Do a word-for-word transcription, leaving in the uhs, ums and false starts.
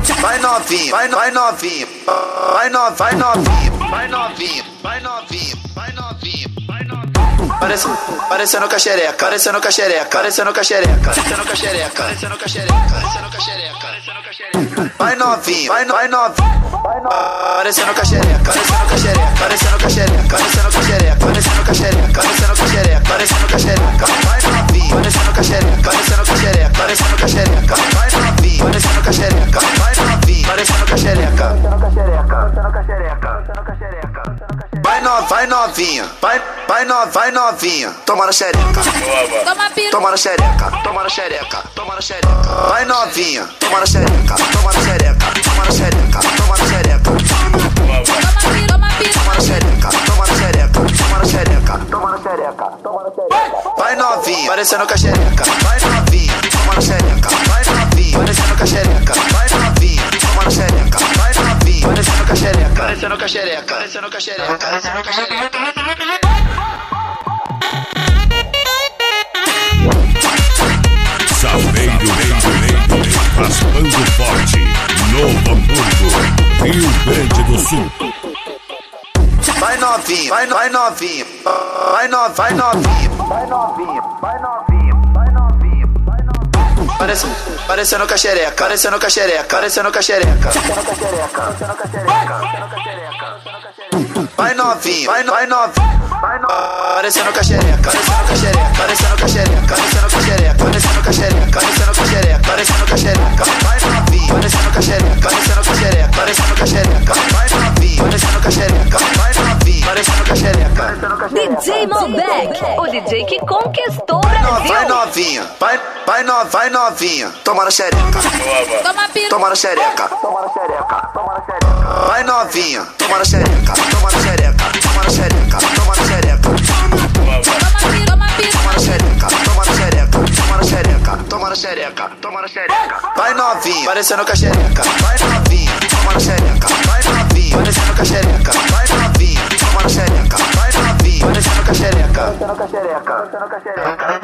vai novinha, vai, vai novinha, vai novinha, vai novinha, vai novinha, vai novinha, vai novinha, vai novinha. Parece, parecendo caxereca, parecendo caxereca, parecendo caxereca, parecendo caxereca, parecendo caxereca, parecendo caxereca, parecendo caxereca. Vai novinha, vai, vai novinha, parecendo caxereca, parecendo caxereca, parecendo caxereca, parecendo caxereca, parecendo caxereca, parecendo caxereca, parecendo caxereca. Vai novinha, parecendo caxereca, parecendo caxereca, parecendo caxereca. Vai novinha, parecendo caxereca, vai novinha, parecendo caxereca, parecendo caxereca, parecendo caxereca, parecendo caxereca. Vai no, vai novinha, vai, vai no, vai novinha, toma na xereca, Toma piru. toma na xereca, toma na xereca, toma na xereca. Vai novinha, toma na xereca, toma na xereca, toma na xereca, toma na xereca. Toma piru. Toma na xereca, toma na xereca, toma na xereca, toma na xereca, toma na xereca. Vai novinha, parecendo caxereca, vai novinha, toma na xereca, vai novinha, parecendo caxereca, vai novinha, toma na xereca, vai novinha, parecendo caxereca, parecendo caxereca, parecendo caxereca, parecendo caxereca. Saveiro, raspando forte, Novo Hamburgo, Rio Grande do Sul. Vai novinha, vai, vai novinha, vai no, vai novinha, vai novinha, vai novinha, vai novinha, vai novinha. Parece, parecendo caxereca, parecendo caxereca, parecendo caxereca, parecendo caxereca, parecendo caxereca, parecendo caxereca. Vai novinha, vai, vai novinha, vai no, parecendo caxereca, parecendo caxereca, parecendo caxereca, parecendo caxereca, parecendo caxereca, parecendo caxereca, parecendo caxereca. Vai novinha, parecendo caxereca, parecendo caxereca, parecendo caxereca. Vai novinha, parecendo caxereca, vai novinha, parecendo caxereca, parecendo caxereca. D J Malbec, o D J que conquistou o Vai, no, vai Brasil. novinha, vai, vai, no, vai novinha, toma na xereca, Toma piru. toma na xereca, toma na xereca, toma na xereca. Vai novinha, toma na xereca, toma na xereca, toma na xereca, toma na xereca. Toma piru. Toma na xereca, toma na xereca, toma na xereca, toma na xereca, toma na xereca. Vai novinha, parecendo caxereca, vai novinha, toma na xereca, vai novinha, parecendo caxereca, vai novinha, toma na xereca, vai novinha, parecendo caxereca, parecendo caxereca, parecendo caxereca.